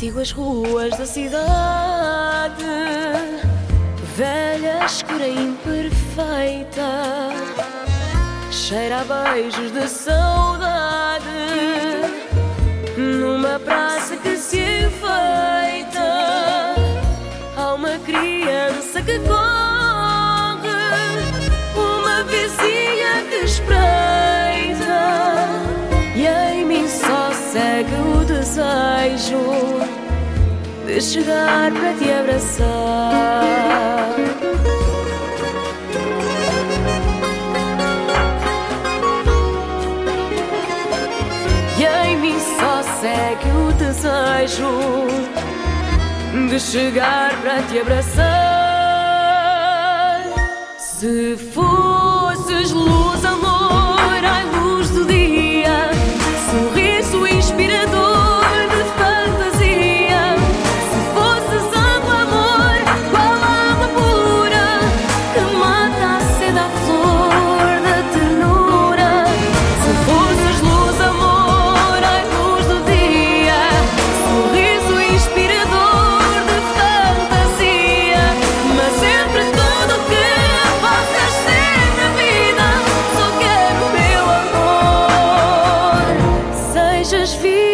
Sigo as ruas da cidade, velha, escura e imperfeita, cheira a beijos de saudade, numa praça que se enfeita. Há uma criança que corre, uma vizinha que espreita, e em mim só segue o desejo de chegar para te abraçar. E em mim só segue o desejo de chegar para te abraçar. Se fosses luz, amor, ai luz do dia, sorriso inspirador de fantasia. Se fosses água, amor, qual água pura que mata a sede à flor da ternura. Se fosses luz, amor, ai luz do dia, sorriso inspirador de fantasia. Mas entre tudo que possas ser na vida, só quero, meu amor, sejas vivo.